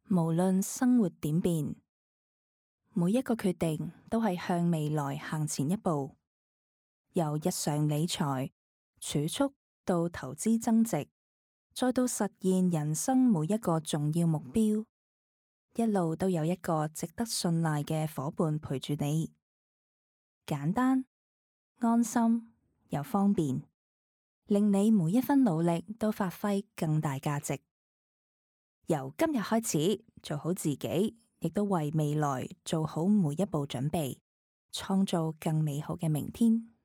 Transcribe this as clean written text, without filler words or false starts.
無論生活點變，每一個決定都係向未來行前一步。由日常理財、儲蓄到投資增值，再到實現人生每一個重要目標，一路都有一個值得信賴嘅夥伴陪住你。簡單、安心又方便，令你每一分努力都發揮更大價值。由今日開始，做好自己，亦都為未來做好每一步準備，創造更美好嘅明天。